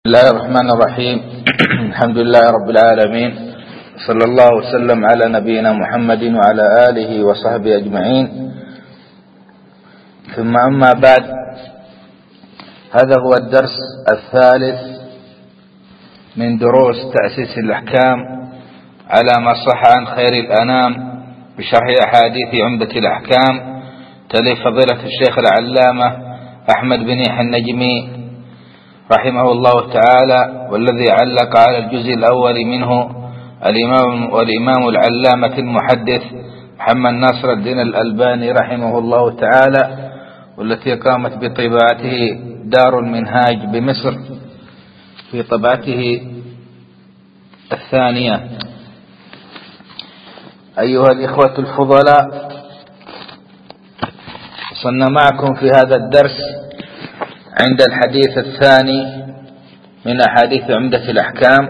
الله الرحمن الرحيم. الحمد لله رب العالمين، صلى الله وسلم على نبينا محمد وعلى آله وصحبه أجمعين. ثم أما بعد، هذا هو الدرس الثالث من دروس تأسيس الأحكام على ما صح عن خير الأنام بشرح أحاديث عمدة الأحكام، تلي فضيلة الشيخ العلامة أحمد بن يحيى النجمي رحمه الله تعالى، والذي علق على الجزء الأول منه الإمام العلامة المحدث محمد ناصر الدين الألباني رحمه الله تعالى، والتي قامت بطباعته دار المنهاج بمصر في طبعته الثانية. أيها الإخوة الفضلاء، وصلنا معكم في هذا الدرس عند الحديث الثاني من أحاديث عمدة الأحكام،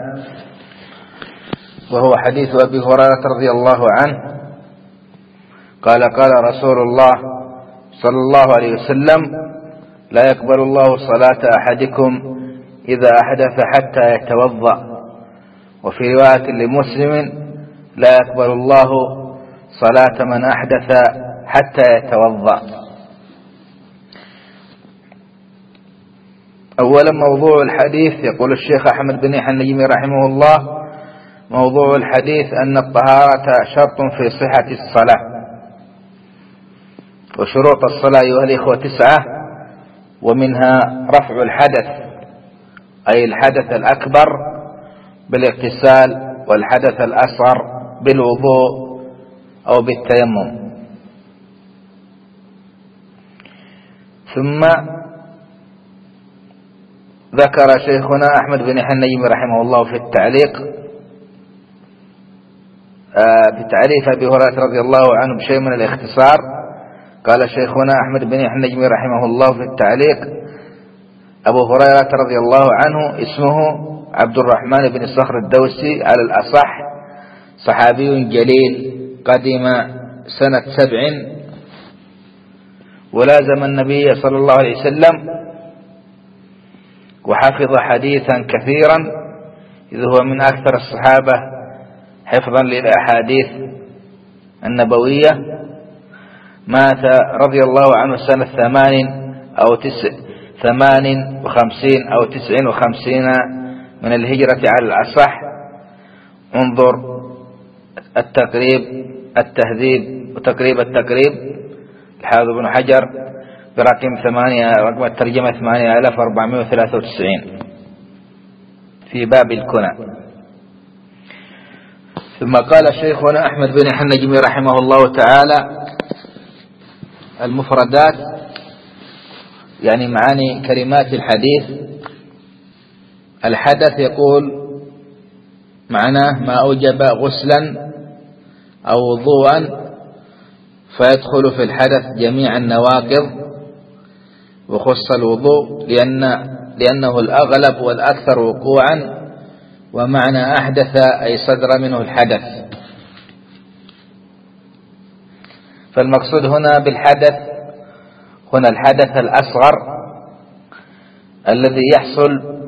وهو حديث أبي هريرة رضي الله عنه قال: قال رسول الله صلى الله عليه وسلم: لا يقبل الله صلاة أحدكم إذا أحدث حتى يتوضأ. وفي رواية لمسلم: لا يقبل الله صلاة من أحدث حتى يتوضأ. أولا، موضوع الحديث. يقول الشيخ أحمد بن يحيى النجمي رحمه الله: موضوع الحديث أن الطهارة شرط في صحة الصلاة، وشروط الصلاة أيها الإخوة 9، ومنها رفع الحدث، أي الحدث الأكبر بالاغتسال، والحدث الأصغر بالوضوء أو بالتيمم. ثم ذكر شيخنا أحمد بن يحيى النجمي رحمه الله في التعليق بتعريف أبي هريرة رضي الله عنه بشيء من الاختصار. قال شيخنا أحمد بن يحيى النجمي رحمه الله في التعليق: أبو هريرة رضي الله عنه اسمه عبد الرحمن بن صخر الدوسي على الأصح، صحابي جليل، قدم سنة 7 ولازم النبي صلى الله عليه وسلم، وحفظ حديثا كثيرا، إذ هو من أكثر الصحابة حفظا للأحاديث النبوية. مات رضي الله عنه سنة 58 أو 59 من الهجرة على الأصح. انظر التهذيب وتقريب التقريب الحافظ بن حجر رقم الترجمة 8493 في باب الكنى. ثم قال شيخنا أحمد بن يحيى النجمي رحمه الله تعالى: المفردات، يعني معاني كلمات الحديث. الحدث يقول معناه ما أوجب غسلا أو وضوءا، فيدخل في الحدث جميع النواقض، وخص الوضوء لأنه الأغلب والأكثر وقوعا، ومعنى أحدث أي صدر منه الحدث. فالمقصود هنا بالحدث هنا الحدث الأصغر الذي يحصل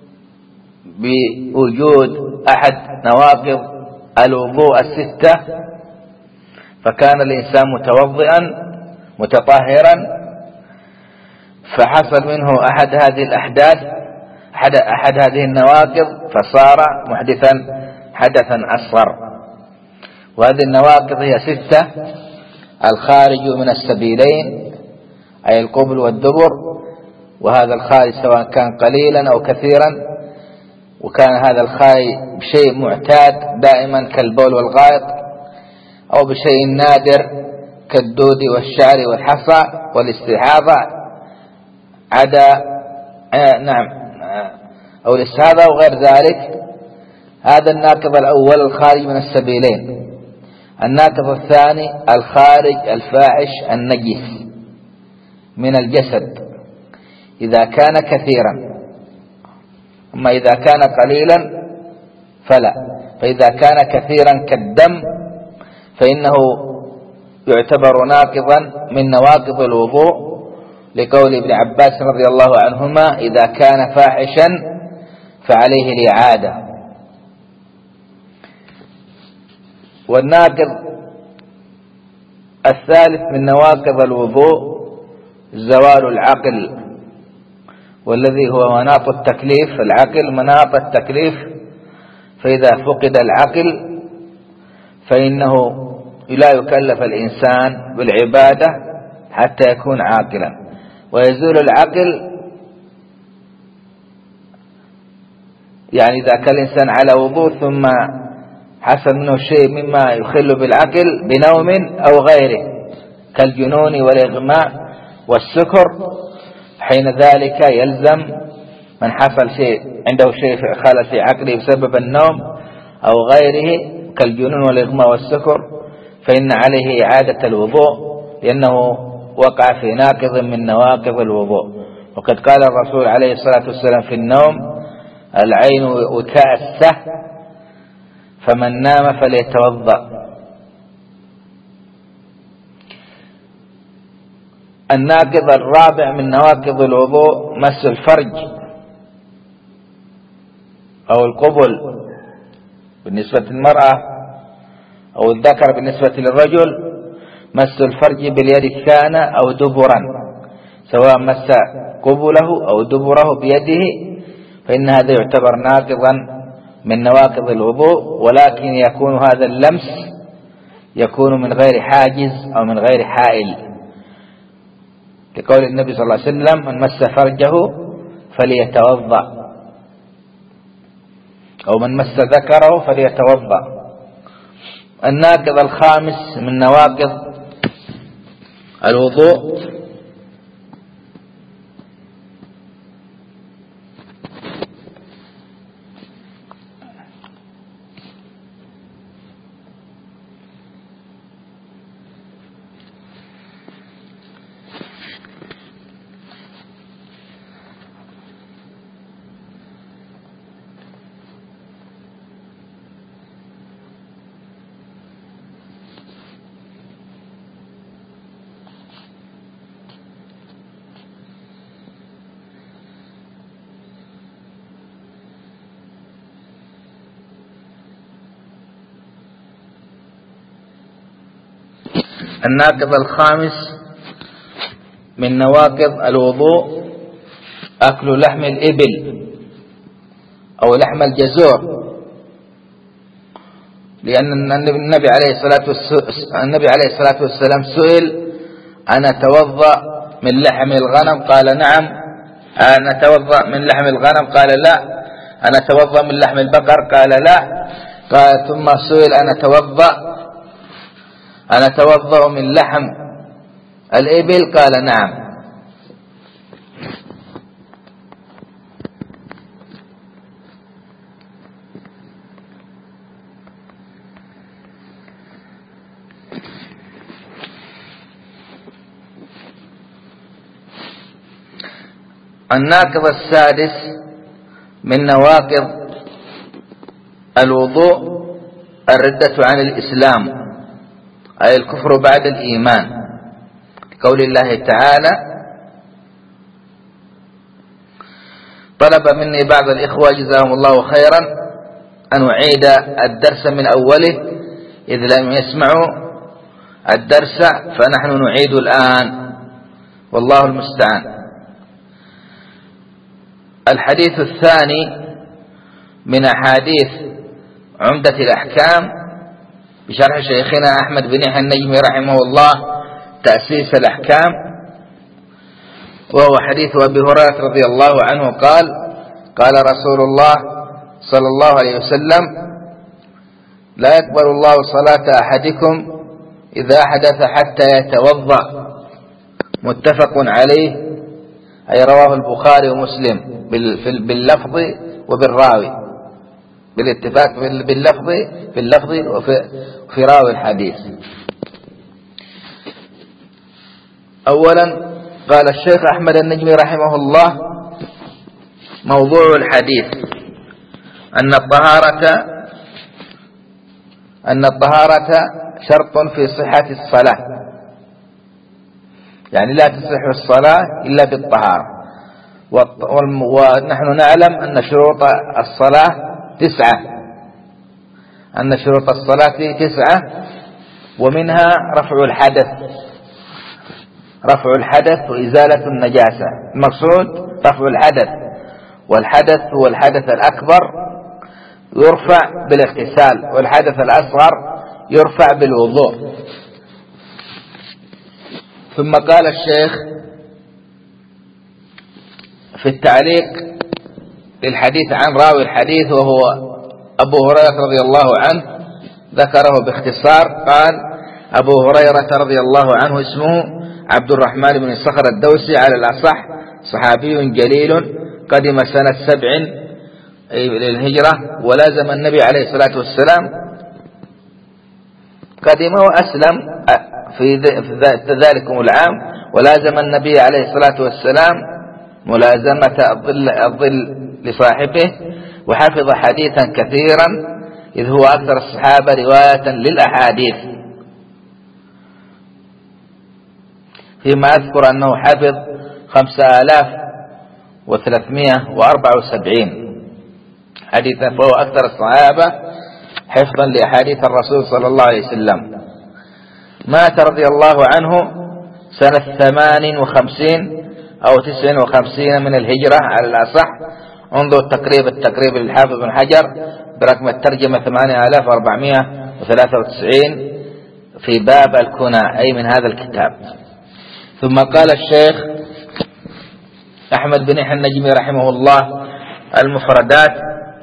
بوجود أحد نواقض الوضوء 6، فكان الإنسان متوضئا متطهرا، فحصل منه أحد هذه الأحداث، أحد هذه النواقض، فصار محدثا حدثا أصغر. وهذه النواقض هي 6: الخارج من السبيلين، أي القبل والدبر، وهذا الخارج سواء كان قليلا أو كثيرا، وكان هذا الخارج بشيء معتاد دائما كالبول والغائط، أو بشيء نادر كالدود والشعر والحصى والاستحاضة، أو الاستحاضة أو غير ذلك. هذا الناقض الأول الخارج من السبيلين. الناقض الثاني الخارج الفاحش النجس من الجسد إذا كان كثيرا، أما إذا كان قليلا فلا. فإذا كان كثيرا كالدم فإنه يعتبر ناقضا من نواقض الوضوء، لقول ابن عباس رضي الله عنهما: إذا كان فاحشا فعليه الإعادة. والناقض الثالث من نواقض الوضوء زوال العقل، والذي هو مناط التكليف. العقل مناط التكليف، فإذا فقد العقل فإنه لا يكلف الإنسان بالعبادة حتى يكون عاقلا. ويزول العقل يعني إذا كان الإنسان على وضوء ثم حصل منه شيء مما يخل بالعقل بنوم أو غيره كالجنون والإغماء والسكر، حين ذلك يلزم من حصل شيء عنده شيء خلل في عقله بسبب النوم أو غيره كالجنون والإغماء والسكر، فإن عليه إعادة الوضوء لأنه وقع في ناقض من نواقض الوضوء. وقد قال الرسول عليه الصلاة والسلام في النوم: العين وكاء السه، فمن نام فليتوضأ. الناقض الرابع من نواقض الوضوء مس الفرج أو القبل بالنسبة للمرأة أو الذكر بالنسبة للرجل. مس الفرج باليد كان أو دبرا، سواء مس قبله أو دبره بيده، فإن هذا يعتبر ناقضا من نواقض الوضوء، ولكن يكون هذا اللمس يكون من غير حاجز أو من غير حائل، لقول النبي صلى الله عليه وسلم: من مس فرجه فليتوضأ، أو من مس ذكره فليتوضأ. الناقض الخامس من نواقض الوضوء الناقض الخامس من نواقض الوضوء أكل لحم الإبل أو لحم الجزور، لأن النبي عليه الصلاة والسلام سئل: أنا أتوضأ من لحم الغنم؟ قال: نعم. أنا أتوضأ من لحم الغنم؟ قال: لا. أنا أتوضأ من لحم البقر؟ قال: لا. قال ثم سئل: أنا أتوضأ من لحم الإبل؟ قال: نعم. الناقض السادس من نواقض الوضوء الردة عن الإسلام، أي الكفر بعد الإيمان، قول الله تعالى: طلب مني بعض الإخوة جزاهم الله خيرا أن أعيد الدرس من أوله إذ لم يسمعوا الدرس، فنحن نعيد الآن والله المستعان. الحديث الثاني من أحاديث عمدة الأحكام بشرح شيخنا أحمد بن يحيى النجمي رحمه الله تأسيس الأحكام، وهو حديث أبي هريرة رضي الله عنه قال: قال رسول الله صلى الله عليه وسلم: لا يقبل الله صلاة أحدكم إذا حدث حتى يتوضأ، متفق عليه، أي رواه البخاري ومسلم باللفظ وبالراوي، بالاتفاق باللفظ وفي راوي الحديث. أولا قال الشيخ أحمد النجمي رحمه الله: موضوع الحديث أن الطهارة شرط في صحة الصلاة، يعني لا تصح الصلاة إلا بالطهارة، ونحن نعلم أن شروط الصلاة 9، أن شروط الصلاة 9، ومنها رفع الحدث وإزالة النجاسة. المقصود رفع الحدث، والحدث هو الحدث الأكبر يرفع بالاغتسال، والحدث الأصغر يرفع بالوضوء. ثم قال الشيخ في التعليق للحديث عن راوي الحديث وهو أبو هريرة رضي الله عنه، ذكره باختصار. قال: أبو هريرة رضي الله عنه اسمه عبد الرحمن بن صخر الدوسي على الأصح، صحابي جليل، قدم سنة 7 للهجرة، ولازم النبي عليه الصلاة والسلام، قدم وأسلم في ذلكم العام، ولازم النبي عليه الصلاة والسلام ملازمة الظل لصاحبه، وحفظ حديثا كثيرا، إذ هو أكثر الصحابة رواية للأحاديث، فيما أذكر أنه حفظ 5374 حديثا، فهو أكثر الصحابة حفظا لأحاديث الرسول صلى الله عليه وسلم. مات رضي الله عنه سنة 58 أو 59 من الهجرة على الأصح. انظر التقريب للحافظ بن حجر برقم الترجمة 8493 في باب الكنى، أي من هذا الكتاب. ثم قال الشيخ أحمد بن يحيى النجمي رحمه الله: المفردات،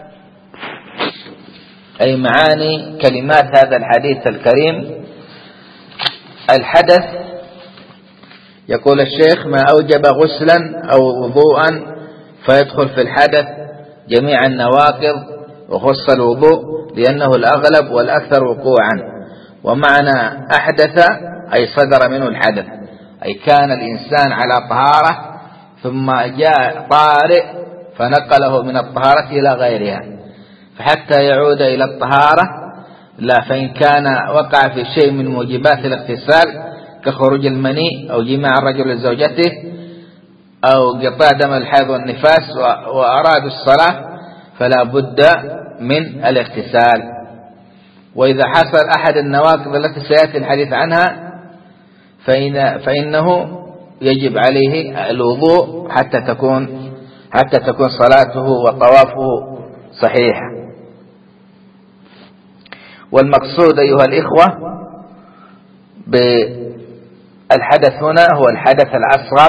أي معاني كلمات هذا الحديث الكريم. الحدث، يقول الشيخ: ما أوجب غسلا أو وضوءا فيدخل في الحدث جميع النواقض، وخص الوضوء لأنه الأغلب والأكثر وقوعا. ومعنى أحدث أي صدر منه الحدث، أي كان الإنسان على طهارة ثم جاء طارئ فنقله من الطهارة إلى غيرها، فحتى يعود إلى الطهارة لا. فإن كان وقع في شيء من موجبات الاغتسال كخروج المني أو جماع الرجل لزوجته أو قطاع دم الحيض والنفاس وأرادوا الصلاة فلا بد من الاغتسال. وإذا حصل أحد النواقض التي سيأتي الحديث عنها فإنه يجب عليه الوضوء حتى تكون صلاته وطوافه صحيحة. والمقصود أيها الإخوة بالحدث هنا هو الحدث الأصغر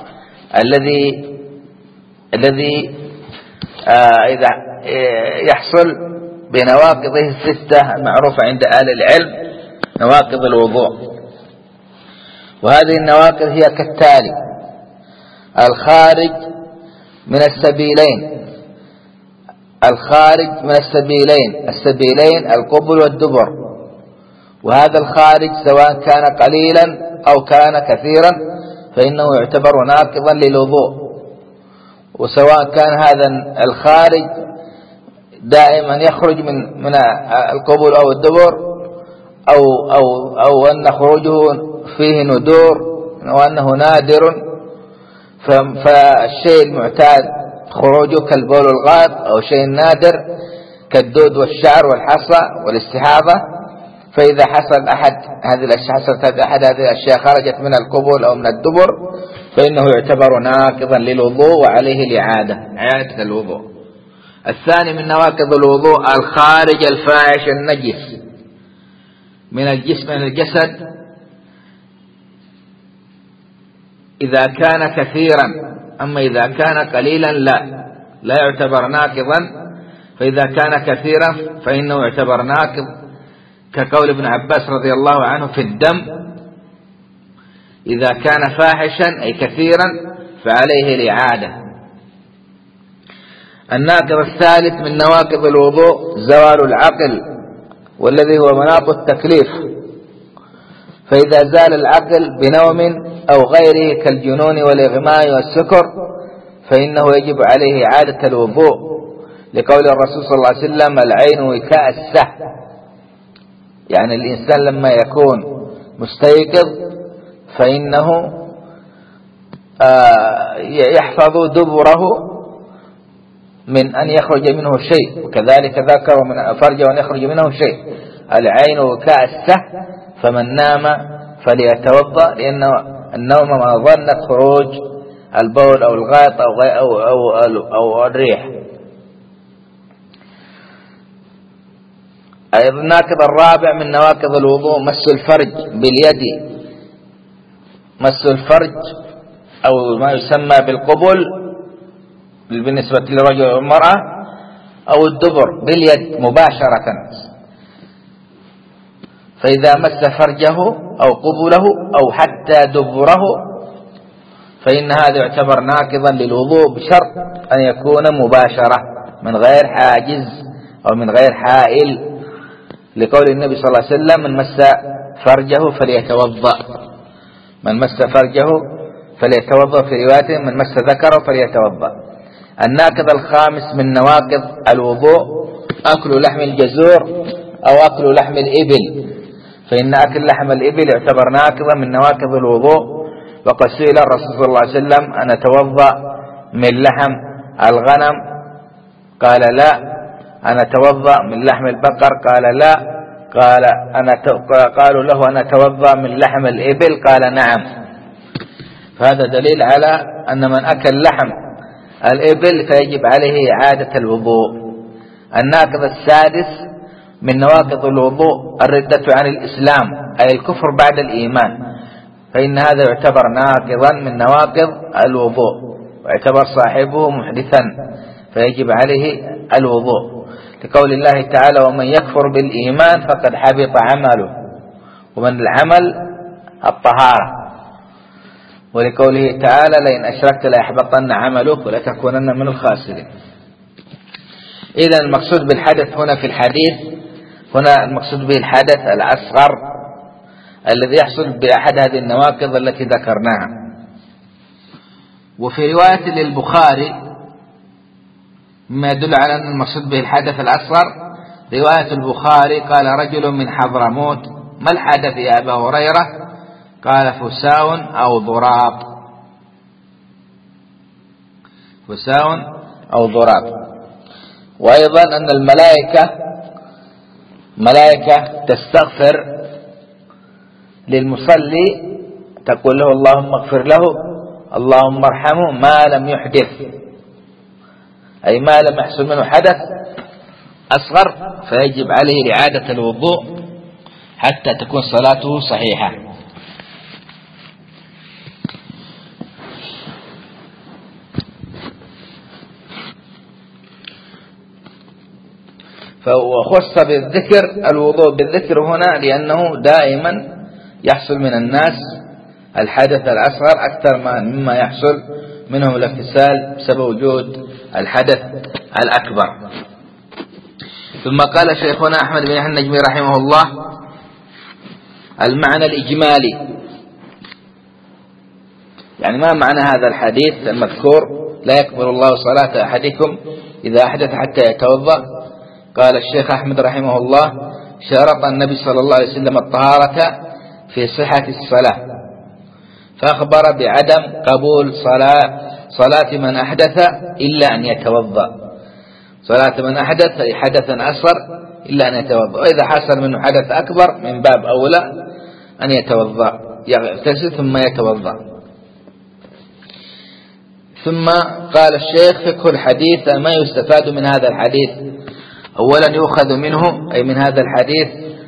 الذي إذا يحصل بنواقضه 6 المعروفة عند أهل العلم، نواقض الوضوء. وهذه النواقض هي كالتالي: الخارج من السبيلين القبل والدبر، وهذا الخارج سواء كان قليلا أو كان كثيرا فإنه يعتبر ناقضا للوضوء. وسواء كان هذا الخارج دائما يخرج من القبل أو الدبر أو أن خروجه فيه ندور وأنه نادر، فالشيء المعتاد خروجه كالبول والغائط، أو شيء نادر كالدود والشعر والحصى والاستحاضة. فإذا حصل أحد هذه الأشياء خرجت من القبل أو من الدبر فإنه يعتبر ناقضا للوضوء وعليه إعادة الوضوء. الثاني من نواقض الوضوء الخارج الفاحش النجس من الجسد، إذا كان كثيرا، أما إذا كان قليلا لا يعتبر ناقضا. فإذا كان كثيرا فإنه يعتبر ناقض، كقول ابن عباس رضي الله عنه في الدم: إذا كان فاحشا أي كثيرا فعليه الإعادة. الناقض الثالث من نواقض الوضوء زوال العقل، والذي هو مناط التكليف. فإذا زال العقل بنوم أو غيره كالجنون والإغماء والسكر فإنه يجب عليه إعادة الوضوء، لقول الرسول صلى الله عليه وسلم: العين وكاء السهم. يعني الإنسان لما يكون مستيقظ فإنه يحفظ دبره من أن يخرج منه شيء، وكذلك ذكر من فرجه أن يخرج منه شيء. العين وكاء السه، فمن نام فليتوضأ، لأن النوم ما ظنت خروج البول أو الغائط أو الريح. أيضا الناقض الرابع من نواقض الوضوء مس الفرج باليد، مس الفرج أو ما يسمى بالقبل بالنسبة للرجل والمرأة، أو الدبر باليد مباشرة. فإذا مس فرجه أو قبله أو حتى دبره فإن هذا يعتبر ناقضا للوضوء، بشرط أن يكون مباشرة من غير حاجز أو من غير حائل، لقول النبي صلى الله عليه وسلم: من مس فرجه فليتوضأ، من مس فرجه فليتوضأ، في رواية من مس ذكره فليتوضأ. الناقض الخامس من نواقض الوضوء أكل لحم الجزور أو أكل لحم الإبل، فإن أكل لحم الإبل يعتبر ناقضا من نواقض الوضوء. وقد سئل الرسول صلى الله عليه وسلم: أنا أتوضأ من لحم الغنم؟ قال: لا. أنا أتوضأ من لحم البقر؟ قال: لا. قالوا له: أنا أتوضأ من لحم الإبل؟ قال: نعم. فهذا دليل على أن من أكل لحم الإبل فيجب عليه إعادة الوضوء. الناقض السادس من نواقض الوضوء الردة عن الإسلام، أي الكفر بعد الإيمان، فإن هذا يعتبر ناقضا من نواقض الوضوء، ويعتبر صاحبه محدثا فيجب عليه الوضوء، لقول الله تعالى: ومن يكفر بالإيمان فقد حبط عمله، ومن العمل الطهارة، ولقوله تعالى: لئن أشركت ليحبطن عملك ولتكونن من الخاسرين. إذا المقصود بالحدث هنا في الحديث، هنا المقصود به الحدث الأصغر الذي يحصل بأحد هذه النواقض التي ذكرناها. وفي رواية للبخاري مما يدل على أن المقصود به الحدث الأصغر، رواية البخاري: قال رجل من حضرموت: ما الحدث يا أبا هريرة؟ قال: فساء أو ضراب. فساء أو ضراب. وأيضا أن الملائكة تستغفر للمصلي، تقول له: اللهم اغفر له، اللهم ارحمه، ما لم يحدث، أي ما لم يحصل منه حدث أصغر، فيجب عليه إعادة الوضوء حتى تكون صلاته صحيحة. فخص بالذكر الوضوء بالذكر هنا لأنه دائما يحصل من الناس الحدث الأصغر أكثر مما يحصل منهم الاغتسال بسبب وجود الحدث الأكبر. ثم قال شيخنا أحمد بن يحيى النجمي رحمه الله: المعنى الإجمالي، يعني ما معنى هذا الحديث المذكور: لا يقبل الله صلاة أحدكم إذا أحدث حتى يتوضأ؟ قال الشيخ أحمد رحمه الله: شرط النبي صلى الله عليه وسلم الطهارة في صحة الصلاة، فأخبر بعدم قبول صلاة من أحدث إلا أن يتوضأ، صلاة من أحدث أي حدثا أصغر إلا أن يتوضأ، وإذا حصل منه حدث أكبر من باب أولى أن يتوضأ، يغتسل ثم يتوضأ. ثم قال الشيخ: فقه الحديث، ما يستفاد من هذا الحديث؟ أولا يؤخذ منه أي من هذا الحديث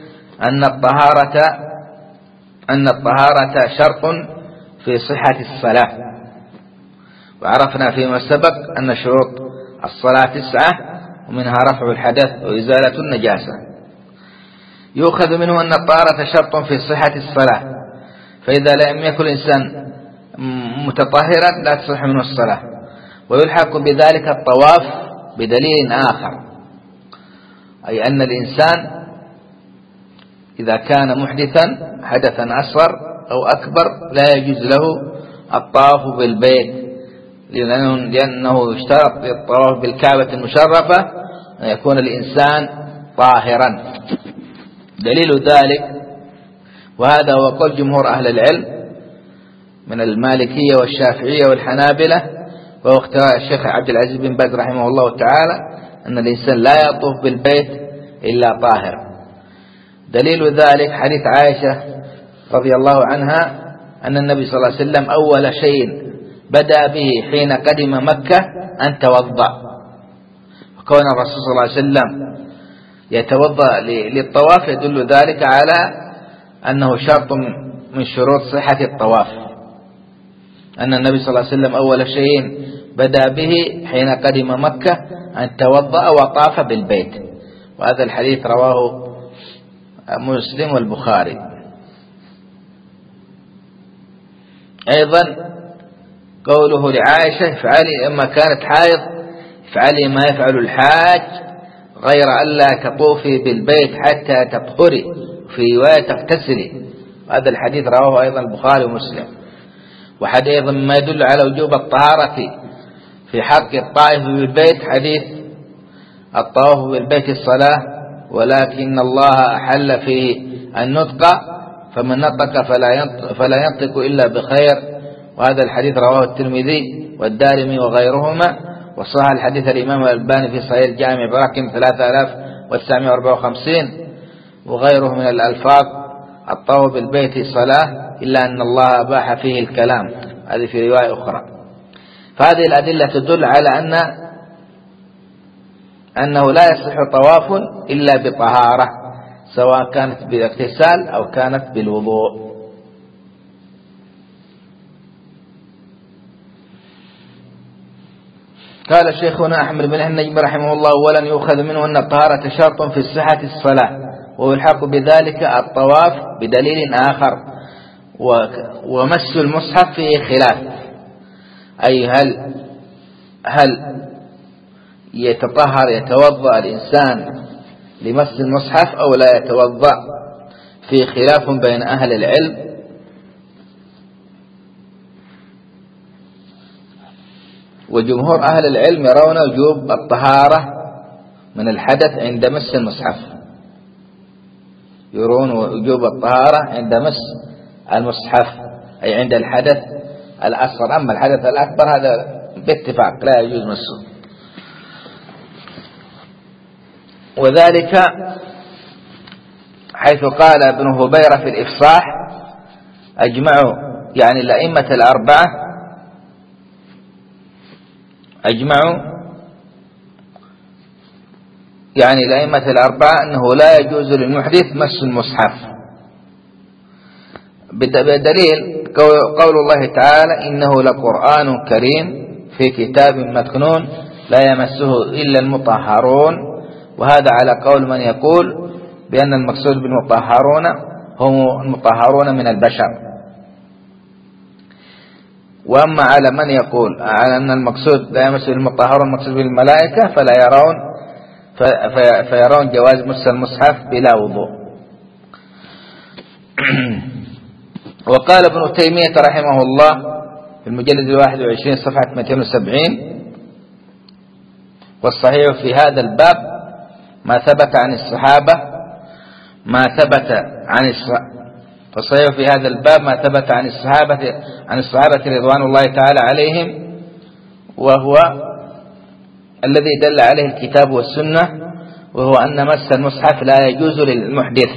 أن الطهارة شرط في صحة الصلاة، وعرفنا فيما سبق أن شروط الصلاة 9 ومنها رفع الحدث وإزالة النجاسة. يؤخذ منه أن الطهارة شرط في صحة الصلاة، فإذا لم يكن الإنسان متطهرا لا تصح منه الصلاة. ويلحق بذلك الطواف بدليل آخر، أي أن الإنسان إذا كان محدثا حدثا أصغر أو أكبر لا يجوز له الطواف بالبيت، لأنه يشترط الطواف بالكعبة المشرفة أن يكون الإنسان طاهرا. دليل ذلك، وهذا هو قول جمهور أهل العلم، من المالكية والشافعية والحنابلة، وهو اختيار الشيخ عبد العزيز بن باز رحمه الله تعالى أن الإنسان لا يطوف بالبيت إلا طاهر. دليل ذلك حديث عائشة رضي الله عنها أن النبي صلى الله عليه وسلم أول شيء بدأ به حين قدم مكة أن توضأ، وكون الرسول صلى الله عليه وسلم يتوضأ للطواف يدل ذلك على أنه شرط من شروط صحة الطواف، أن النبي صلى الله عليه وسلم أول شيء بدأ به حين قدم مكة أن توضأ وطاف بالبيت. وهذا الحديث رواه مسلم والبخاري. أيضا قوله لعائشة افعلي لما كانت حائض افعلي ما يفعل الحاج غير ألا تطوفي بالبيت حتى تطهري، في رواية تغتسلي. هذا الحديث رواه أيضا البخاري ومسلم. وحديث أيضا ما يدل على وجوب الطهارة في حق الطائف بالبيت حديث الطواف بالبيت الصلاة، ولكن الله أحل فيه النطق فمن نطق فلا ينطق إلا بخير. وهذا الحديث رواه الترمذي والدارمي وغيرهما، وصح الحديث الإمام الألباني في صحيح الجامع برقم 3954 وغيره من الألفاظ الطواف بالبيت صلاة، إلا أن الله أباح فيه الكلام، هذه في رواية أخرى. فهذه الأدلة تدل على أنه لا يصح طواف إلا بطهارة، سواء كانت بالاغتسال أو كانت بالوضوء. قال شيخنا أحمد بن النجم رحمه الله: ولن يؤخذ منه أن الطهارة شرط في صحة الصلاة، ويلحق بذلك الطواف بدليل آخر، ومس المصحف فيه خلاف، أي هل يتوضأ الإنسان لمس المصحف أو لا يتوضأ؟ في خلاف بين أهل العلم. وجمهور أهل العلم يرون وجوب الطهارة من الحدث عند مس المصحف، يرون وجوب الطهارة عند مس المصحف، أي عند الحدث الأصغر. أما الحدث الأكبر هذا باتفاق لا يجوز مسه. وذلك حيث قال ابن هبيرة في الإفصاح: أجمعوا، يعني الأئمة الأربعة أجمعوا، يعني الأئمة الأربعة أنه لا يجوز للمحدث مس المصحف، بدليل قول الله تعالى: إنه لقرآن كريم في كتاب مكنون لا يمسه إلا المطهرون. وهذا على قول من يقول بأن المقصود بالمطهرون هم المطهرون من البشر. وأما على من يقول على أن المقصود لا يمسه المطهرون المقصود بالملائكة فيرون جواز مس المصحف بلا وضوء. وقال ابن تيمية رحمه الله في المجلد 21 صفحة 270: والصحيح في هذا الباب ما ثبت عن الصحابة فالصحيح في هذا الباب ما ثبت عن الصحابة رضوان الله تعالى عليهم، وهو الذي دل عليه الكتاب والسنة، وهو أن مس المصحف لا يجوز للمحدث.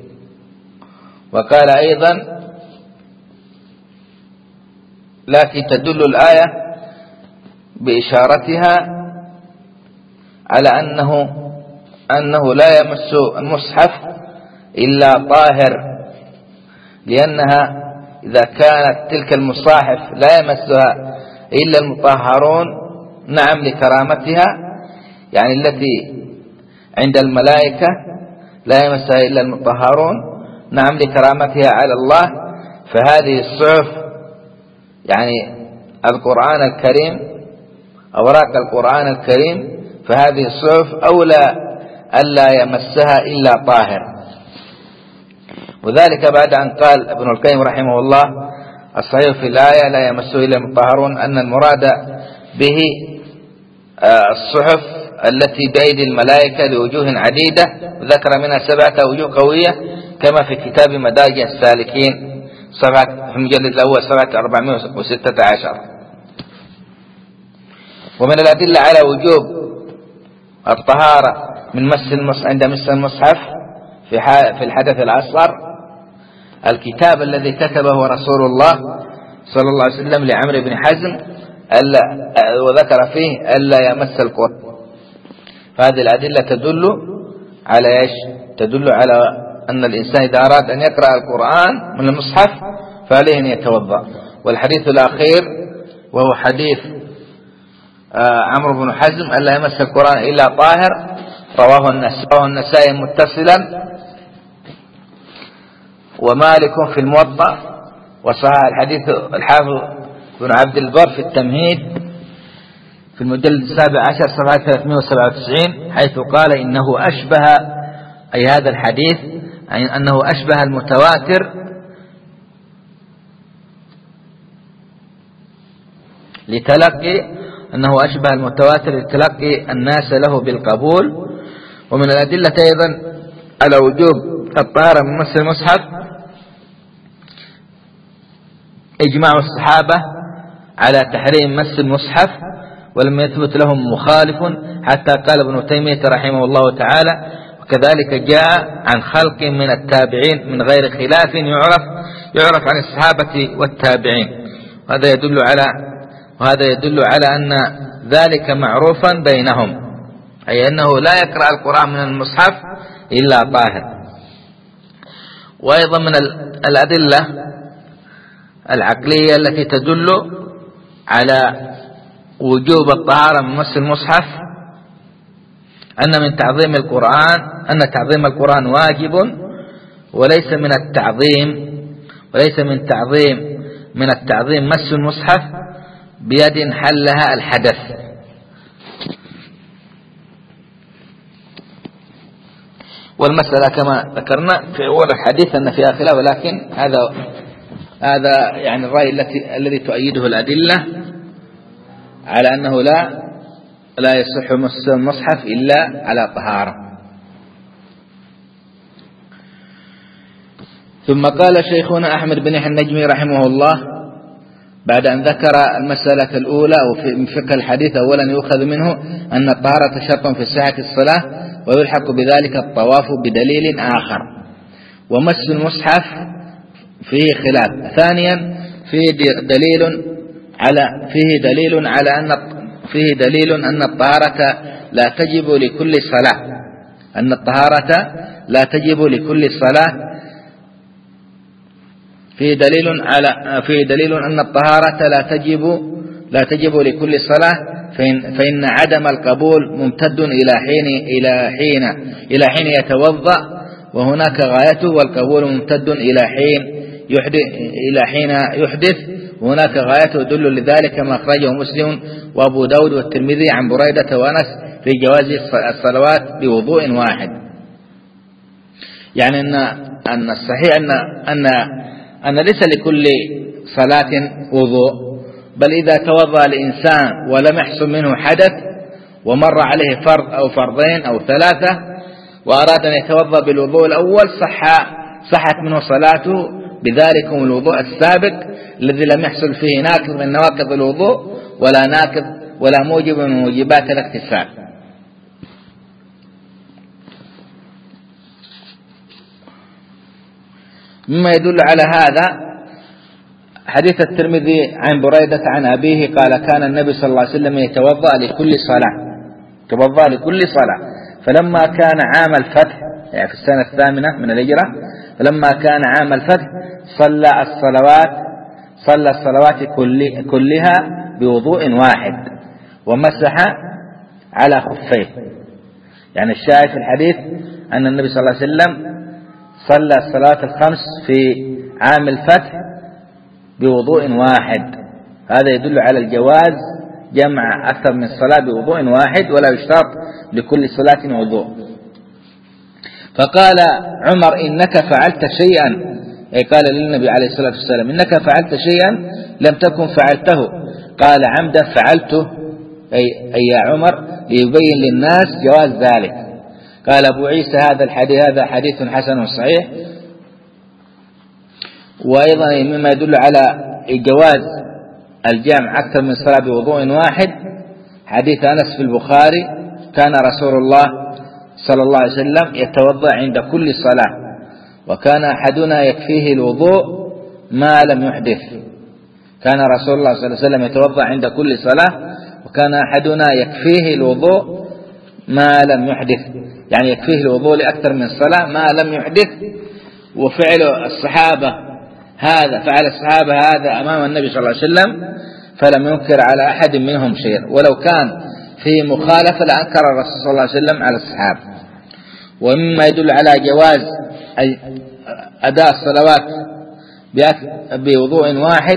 وقال أيضا: لكن تدل الآية بإشارتها على أنه لا يمس المصحف إلا طاهر، لأنها إذا كانت تلك المصاحف لا يمسها إلا المطهرون، نعم لكرامتها، يعني التي عند الملائكة لا يمسها إلا المطهرون، نعم لكرامتها على الله، فهذه الصحف يعني القرآن الكريم، أوراق القرآن الكريم، فهذه الصحف أولى ألا يمسها إلا طاهر. وذلك بعد أن قال ابن القيم رحمه الله: الصحيح في الآية لا يمسه إلا المطهرون، أن المراد به الصحف التي بأيدي الملائكة لوجوه عديدة، ذكر منها 7 وجوه قوية كما في كتاب مدارج السالكين، في المجلد الأول صفحة 416. ومن الأدلة على وجوب الطهارة من عند مس المصحف في الحدث الأصغر الكتاب الذي كتبه رسول الله صلى الله عليه وسلم لعمرو بن حزم وذكر فيه ألا يمس القرآن. فهذه الأدلة تدل على إيش؟ تدل على أن الإنسان إذا أراد أن يقرأ القرآن من المصحف فعليه أن يتوضأ. والحديث الأخير وهو حديث عمرو بن حزم ألا يمس القرآن إلا طاهر رواه النسائي متصلا ومالك في الموطأ، وصحح الحديث الحافظ بن عبد البر في التمهيد في المجلد 17 صفحة 397 حيث قال إنه أشبه، أي هذا الحديث أنه أشبه المتواتر لتلقي الناس له بالقبول. ومن الأدلة أيضا على وجوب الطهارة من مس المصحف إجماع الصحابة على تحريم مس المصحف ولم يثبت لهم مخالف حتى قال ابن تيمية رحمه الله تعالى: وكذلك جاء عن خلق من التابعين من غير خلاف يعرف عن الصحابة والتابعين. وهذا يدل على أن ذلك معروفا بينهم، أي أنه لا يقرأ القرآن من المصحف إلا طاهر. وأيضا من الأدلة العقلية التي تدل على وجوب الطهارة من مس المصحف أن تعظيم القرآن واجب، وليس من التعظيم مس المصحف بيد حلها الحدث. والمسألة كما ذكرنا في أول الحديث أن فيها خلاف، ولكن هذا يعني الرأي الذي تؤيده الأدلة على أنه لا يصح مس المصحف إلا على طهارة. ثم قال شيخنا أحمد بن يحيى النجمي رحمه الله بعد أن ذكر المسألة الأولى وفي فقه الحديث: أولا يؤخذ منه أن الطهارة شرط في صحة الصلاة ويلحق بذلك الطواف بدليل آخر، ومس المصحف فيه خلاف. ثانيا فيه دليل أن الطهارة لا تجب لكل صلاة، فيه دليل أن الطهارة لا تجب لكل صلاة، فإن عدم القبول ممتد إلى حين يتوضأ وهناك غايته، والقبول ممتد إلى حين يحدث وهناك غايته. يدل لذلك ما أخرجه مسلم وأبو داود والترمذي عن بريدة وأنس في جواز الصلوات بوضوء واحد. يعني أن الصحيح أن ليس لكل صلاة وضوء، بل إذا توضأ الإنسان ولم يحصل منه حدث ومر عليه فرض أو فرضين أو ثلاثة وأراد أن يتوضأ بالوضوء الأول صحت منه صلاته بذلك الوضوء السابق الذي لم يحصل فيه ناقض من نواقض الوضوء ولا موجب من موجبات الاغتسال. مما يدل على هذا حديث الترمذي عن بريدة عن أبيه قال: كان النبي صلى الله عليه وسلم يتوضأ لكل صلاة، فلما كان عام الفتح يعني في السنة 8 من الهجرة، فلما كان عام الفتح صلى الصلوات كلها بوضوء واحد ومسح على خفيه. يعني الشاهد في الحديث أن النبي صلى الله عليه وسلم صلى الصلوات الخمس في عام الفتح بوضوء واحد. هذا يدل على الجواز جمع أكثر من صلاة بوضوء واحد، ولا يشترط لكل صلاة وضوء. فقال عمر: إنك فعلت شيئا، أي قال للنبي عليه الصلاة والسلام: إنك فعلت شيئا لم تكن فعلته. قال: عمدا فعلته، أي يا عمر، ليبين للناس جواز ذلك. قال أبو عيسى: هذا حديث حسن صحيح. وأيضا مما يدل على جواز الجمع أكثر من صلاة بوضوء واحد حديث أنس في البخاري: كان رسول الله صلى الله عليه وسلم يتوضأ عند كل صلاة، وكان أحدنا يكفيه الوضوء ما لم يحدث. كان رسول الله صلى الله عليه وسلم يتوضأ عند كل صلاة، وكان أحدنا يكفيه الوضوء ما لم يحدث، يعني يكفيه الوضوء لأكثر من صلاة ما لم يحدث. وفعل الصحابة هذا أمام النبي صلى الله عليه وسلم، فلم ينكر على أحد منهم شيئا، ولو كان في مخالفة لأنكر الرسول صلى الله عليه وسلم على الصحابة. ومما يدل على جواز أداء الصلوات بوضوء واحد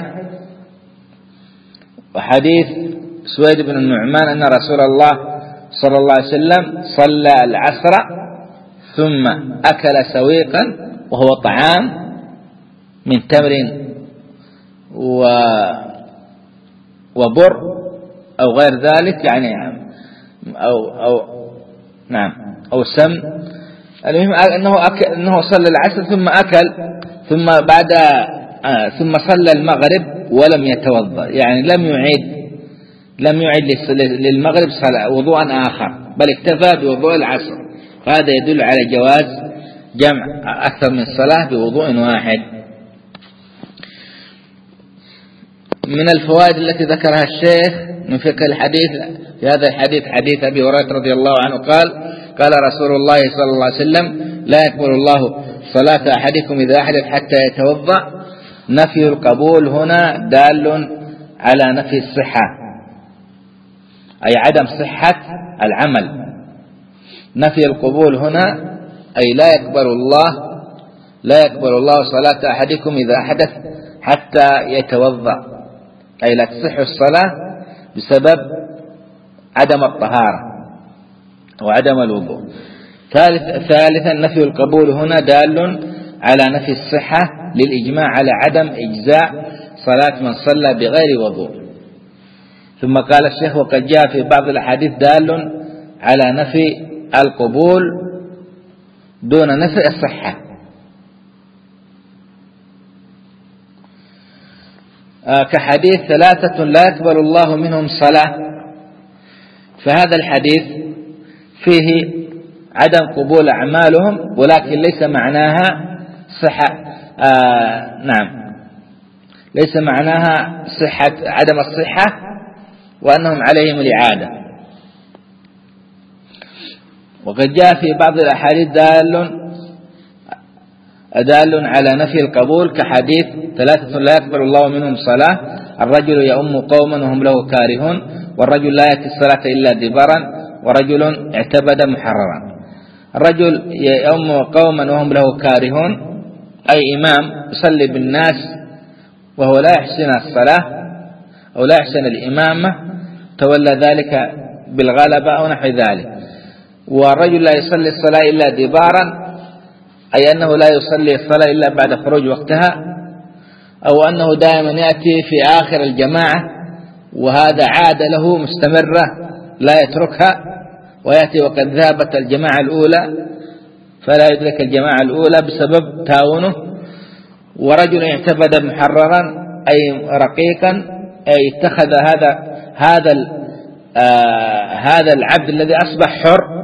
وحديث سويد بن النعمان أن رسول الله صلى الله عليه وسلم صلى العصر ثم أكل سويقا وهو طعام من تمر وبر أو غير ذلك، يعني أو سم. المهم أنه صلى العصر ثم أكل ثم صلى المغرب ولم يتوضأ، يعني لم يعيد للمغرب وضوءا آخر، بل اكتفى بوضوء العصر. فهذا يدل على جواز جمع أكثر من صلاة بوضوء واحد. من الفوائد التي ذكرها الشيخ من فقه الحديث في هذا الحديث حديث أبي هريرة رضي الله عنه قال رسول الله صلى الله عليه وسلم: لا يقبل الله صلاة أحدكم إذا أحدث حتى يتوضأ. نفي القبول هنا دال على نفي الصحة، أي عدم صحة العمل. نفي القبول هنا أي لا يقبل الله صلاة أحدكم إذا أحدث حتى يتوضأ، أي لا تصح الصلاة بسبب عدم الطهارة وعدم الوضوء. ثالثا نفي القبول هنا دال على نفي الصحة للإجماع على عدم إجزاء صلاة من صلى بغير وضوء. ثم قال الشيخ: وقد جاء في بعض الأحاديث دال على نفي القبول دون نفي الصحة، كحديث 3 لا يقبل الله منهم صلاة. فهذا الحديث فيه عدم قبول أعمالهم، ولكن ليس معناها صحة ليس معناها صحة عدم الصحة وأنهم عليهم الإعادة. وقد جاء في بعض الأحاديث دال على نفي القبول، كحديث 3 لا يقبل الله منهم صلاة: الرجل يؤم قوما وهم له كارهون، والرجل لا يأتي الصلاة إلا دبرا، ورجل اعتبد محررا. الرجل يؤم قوما وهم له كارهون، أي إمام يصلي بالناس وهو لا يحسن الصلاة أو لا يحسن الإمامة، تولى ذلك بالغلبة أو نحو ذلك. والرجل لا يصلي الصلاة إلا دبارا، أي أنه لا يصلي الصلاة إلا بعد خروج وقتها، أو أنه دائما يأتي في آخر الجماعة، وهذا عادة له مستمرة لا يتركها، ويأتي وقد ذهبت الجماعة الأولى فلا يدرك الجماعة الأولى بسبب تاونه. ورجل اعتبد محررا، أي رقيقا، أي اتخذ هذا العبد الذي أصبح حر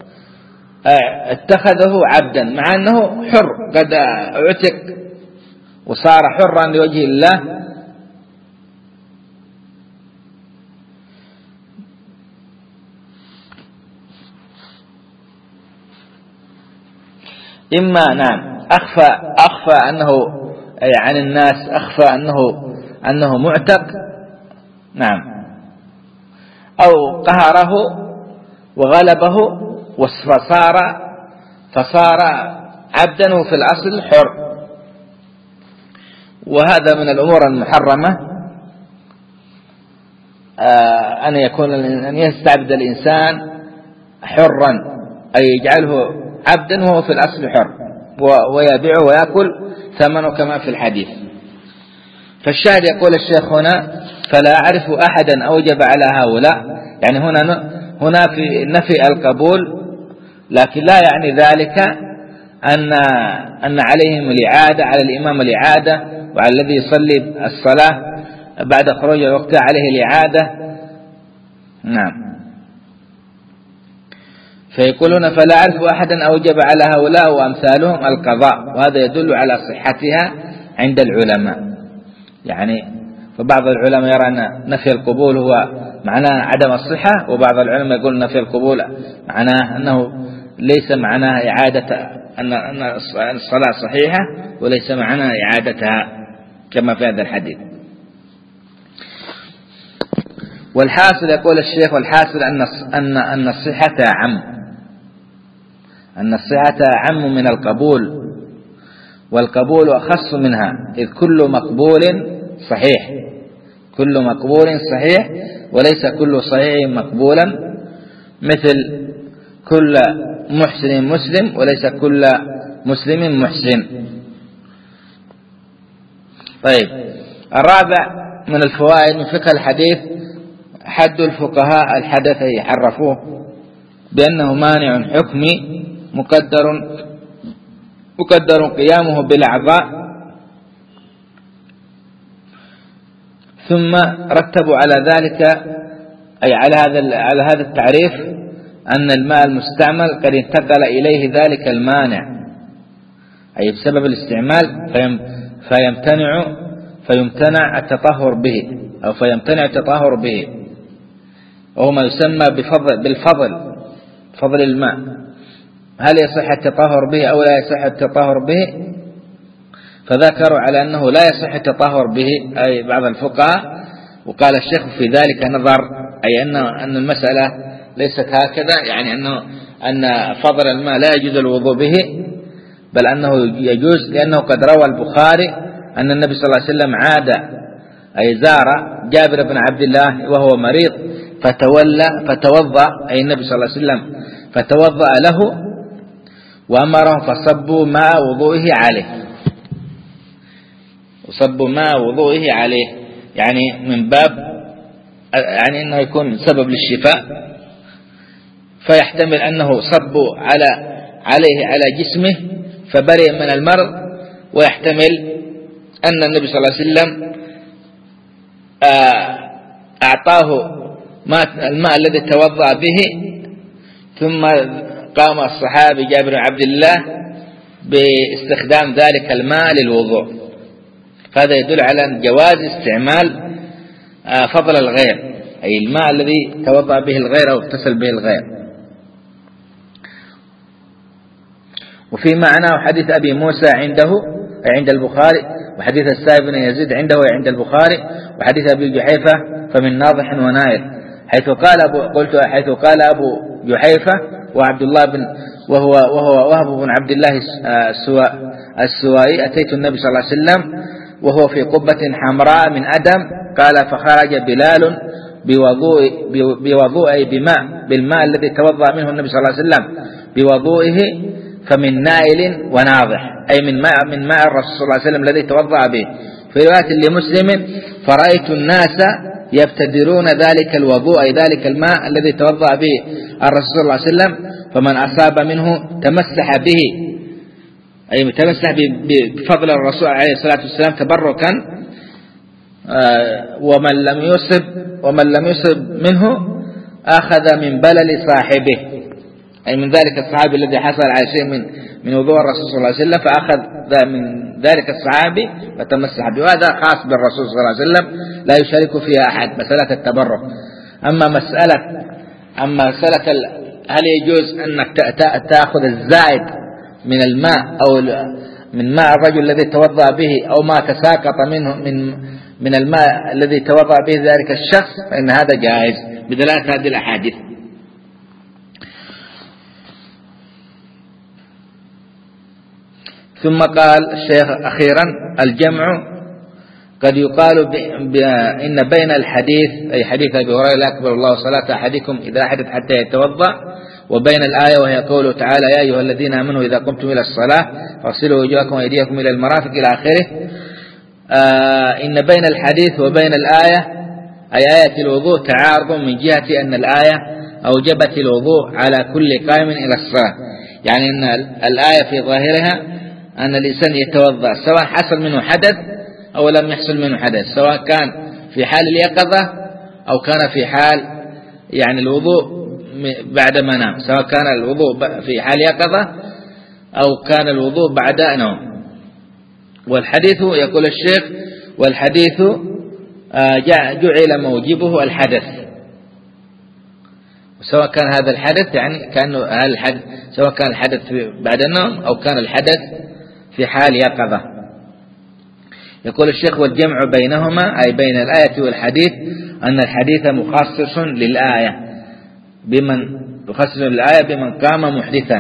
اتخذه عبدا، مع أنه حر قد اعتق وصار حرا لوجه الله. إما أخفى أنه عن الناس، أخفى أنه معتق، أو قهره وغلبه فصار عبدا في الأصل حر. وهذا من الأمور المحرمة، أن يستعبد الإنسان حرا، أي يجعله عبدا وهو في الأصل حر، ويبيعه ويأكل ثمنه كما في الحديث. فالشاهد يقول الشيخ هنا: فلا أعرف أحدا أوجب على هؤلاء، يعني هنا في نفي القبول، لكن لا يعني ذلك أن عليهم الإعادة، على الإمام الإعادة، وعلى الذي يصلي الصلاة بعد خروج الوقت عليه الإعادة. نعم. فيقولون فلا أعرف أحدا أوجب على هؤلاء وأمثالهم القضاء، وهذا يدل على صحتها عند العلماء. يعني فبعض العلماء يرى أن نفي القبول هو معناه عدم الصحة، وبعض العلماء يقول نفي القبول معناه أنه ليس معناه إعادة، أن الصلاة صحيحة وليس معناه إعادتها كما في هذا الحديث. والحاصل يقول الشيخ والحاصل أن الصحة أعم من القبول، والقبول أخص منها، إذ كل مقبول صحيح، كل مقبول صحيح، وليس كل صحيح مقبولا، مثل كل محسن مسلم وليس كل مسلم محسن. طيب، الرابع من الفوائد من فقه الحديث حد الفقهاء الحدث حرفوه بأنه مانع حكمي مقدر قيامه بالأعضاء، ثم رتبوا على ذلك أي على هذا التعريف أن الماء المستعمل قد انتقل إليه ذلك المانع، أي بسبب الاستعمال فيمتنع التطهر به، أو فيمتنع التطهر به، وهو ما يسمى فضل الماء. هل يصح التطهر به أو لا يصح التطهر به؟ فذكروا على أنه لا يصح التطهر به أي بعض الفقهاء، وقال الشيخ في ذلك نظر، أي أن المسألة ليست هكذا، يعني أن فضل الماء لا يجوز الوضوء به، بل أنه يجوز، لأنه قد روى البخاري أن النبي صلى الله عليه وسلم عاد أي زار جابر بن عبد الله وهو مريض فتوضأ، أي النبي صلى الله عليه وسلم فتوضأ له وأمرهم فصبوا ماء وضوئه عليه، يعني من باب يعني أنه يكون سبب للشفاء، فيحتمل أنه صبوا عليه على جسمه فبرئ من المرض، ويحتمل أن النبي صلى الله عليه وسلم أعطاه الماء الذي توضأ به، ثم قام الصحابي جابر بن عبد الله باستخدام ذلك الماء للوضوء. فهذا يدل على جواز استعمال فضل الغير، أي الماء الذي توضأ به الغير أو اغتسل به الغير. وفي معناه حديث أبي موسى عند البخاري، وحديث السائب بن يزيد عنده عند البخاري، وحديث أبي جحيفة فمن ناضح ونائر، حيث قال أبو جحيفة وعبد الله وهو وهب بن عبد الله السوائي: أتيت النبي صلى الله عليه وسلم وهو في قبة حمراء من أدم، قال فخرج بلال بوضوء بالماء الذي توضأ منه النبي صلى الله عليه وسلم بوضوئه، فمن نائل وناضح، أي من ماء الرسول صلى الله عليه وسلم الذي توضأ به. في رواية لمسلم: فرأيت الناس يبتدرون ذلك الوضوء، أي ذلك الماء الذي توضأ به الرسول صلى الله عليه وسلم، فمن أصاب منه تمسح به، أي تمسح بفضل الرسول عليه الصلاة والسلام تبركا، ومن لم يصب منه أخذ من بلل صاحبه، أي من ذلك الصحابي الذي حصل على شيء من وضوء الرسول صلى الله عليه وسلم، فأخذ من ذلك الصحابي فتمسح به، وهذا خاص بالرسول صلى الله عليه وسلم لا يشارك فيها أحد، مسألة التبرك. أما مسألة هل يجوز أنك تأخذ الزائد من الماء أو من ماء الرجل الذي توضأ به، أو ما تساقط منه من الماء الذي توضأ به ذلك الشخص، فإن هذا جائز بدلالة هذه الأحاديث. ثم قال الشيخ أخيرا: الجمع قد يقال إن بين الحديث، أي حديث أبي هريرة: لا يقبل الله صلاة أحدكم إذا حدث حتى يتوضأ، وبين الآية وهي قوله تعالى: يا أيها الذين آمنوا إذا قمتم إلى الصلاة فاغسلوا وجوهكم وأيديكم إلى المرافق إلى آخره. إن بين الحديث وبين الآية أي آية الوضوء تعارض، من جهة أن الآية أوجبت الوضوء على كل قائم إلى الصلاة، يعني أن الآية في ظاهرها أن الإنسان يتوضأ سواء حصل منه حدث أو لم يحصل منه حدث، سواء كان في حال اليقظة أو كان في حال يعني الوضوء بعد ما نام، سواء كان الوضوء في حال يقظة أو كان الوضوء بعد نوم. والحديث يقول الشيخ والحديث جعل موجبه الحدث، سواء كان هذا الحدث يعني كأنه الحدث سواء كان الحدث بعد النوم أو كان الحدث في حال يقظة. يقول الشيخ والجمع بينهما أي بين الآية والحديث أن الحديث مخصص للآية بمن قام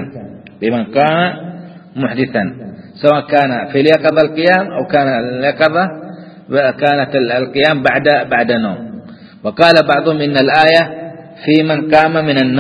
محدثا سواء كان في اليقظة القيام أو كان اليقظة كانت القيام بعد نوم. وقال بعضهم إن الآية في من قام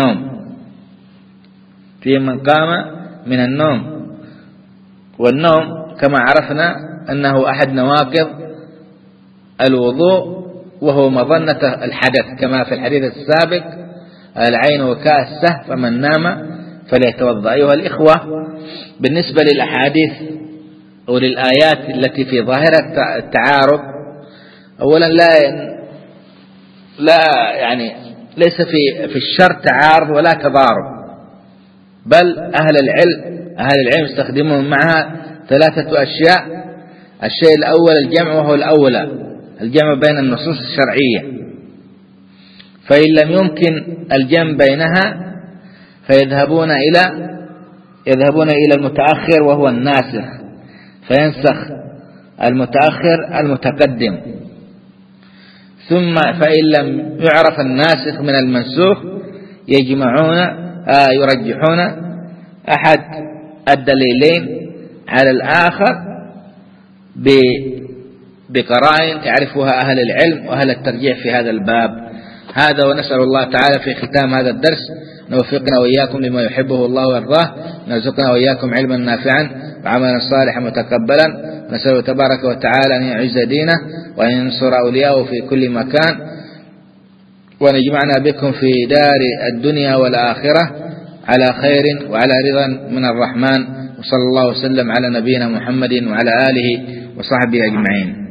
من النوم، والنوم كما عرفنا أنه أحد نواقض الوضوء وهو مظنة الحدث، كما في الحديث السابق العين وكاء السهو فمن نام فليتوضأ. أيها الإخوة، بالنسبة للأحاديث أو للآيات التي في ظاهرة التعارض، أولا لا يعني ليس في الشرع تعارض ولا تضارب، بل أهل العلم يستخدمون معها 3 أشياء. الشيء الأول الجمع، وهو الأولى الجمع بين النصوص الشرعية، فإن لم يمكن الجمع بينها فيذهبون إلى المتأخر وهو الناسخ، فينسخ المتأخر المتقدم. ثم فإن لم يعرف الناسخ من المنسوخ يرجحون أحد الدليلين على الآخر بقرائن يعرفها أهل العلم وأهل الترجيح في هذا الباب. هذا، ونسأل الله تعالى في ختام هذا الدرس نوفقنا وإياكم لما يحبه الله ويرضاه، نرزقنا وإياكم علما نافعا وعملا صالحا متقبلا. نسأله تبارك وتعالى أن يعز دينه وأن ينصر أولياءه في كل مكان، ونجمعنا بكم في دار الدنيا والآخرة على خير وعلى رضا من الرحمن. وصلى الله وسلم على نبينا محمد وعلى آله وصحبه أجمعين.